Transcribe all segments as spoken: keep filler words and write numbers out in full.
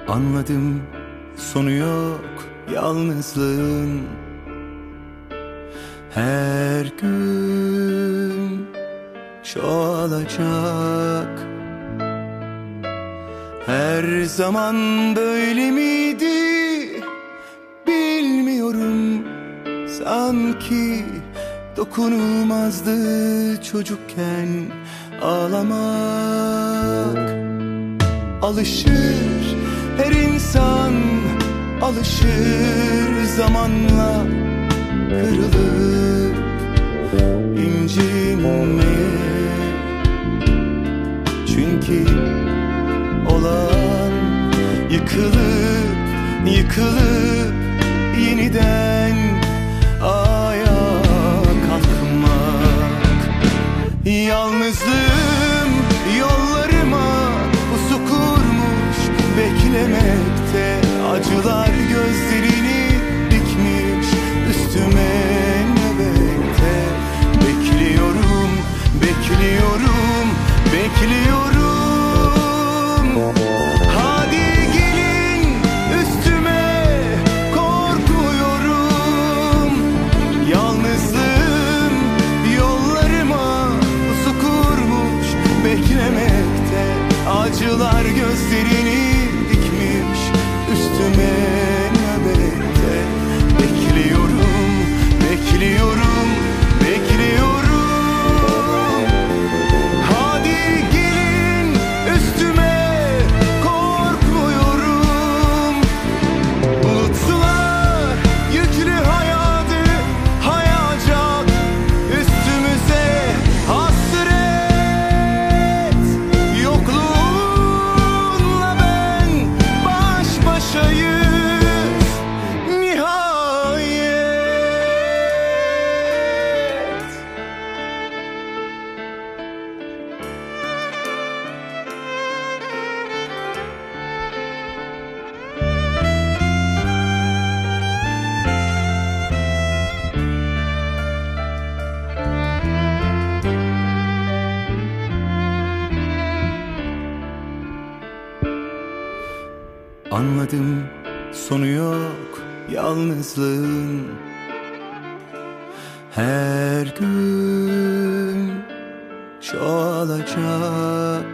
Anladım, sonu yok yalnızlığın. Her gün çoğalacak. Her zaman böyle miydi bilmiyorum. Sanki dokunulmazdı çocukken ağlamak. Alışır her insan, alışır zamanla kırılıp incinmeye. Çünkü olan yıkılıp yıkılıp yeniden ayağa kalkmak. Yalnızlığım yollarıma pusu kurmuş, beklemekte. Acılar gözlerini dikmiş üstüme nöbette. Bekliyorum, bekliyorum, bekliyorum. Hadi gelin üstüme, korkuyorum. Yalnızlığım yollarıma pusu kurmuş, beklemekte. Acılar gözlerini dikmiş üstüme nöbette. Bekliyorum, bekliyorum, bekliyorum. Hadi gelin üstüme, korkmuyorum. Bulutlar yüklü hayatı hayacak üstümüze hasret. Yokluğunla ben baş başayız nihayet. Anladım, sonu yok yalnızlığın. Her gün çoğalacak.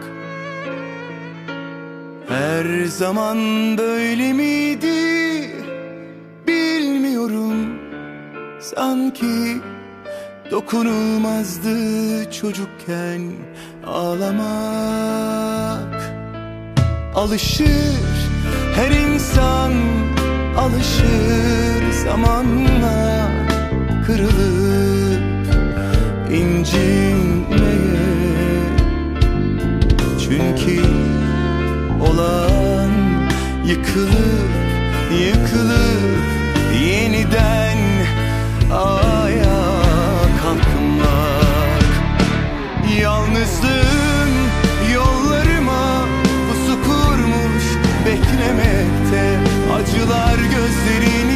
Her zaman böyle miydi bilmiyorum. Sanki dokunulmazdı çocukken ağlamak. Alışır her insan, alışır zamanla kırılıp incinmeye. Çünkü olan yıkılıp yıkılıp yeniden ayağa kalkmak. Yalnızlığım yollarıma pusu kurmuş, beklemekte. Acılar gözlerini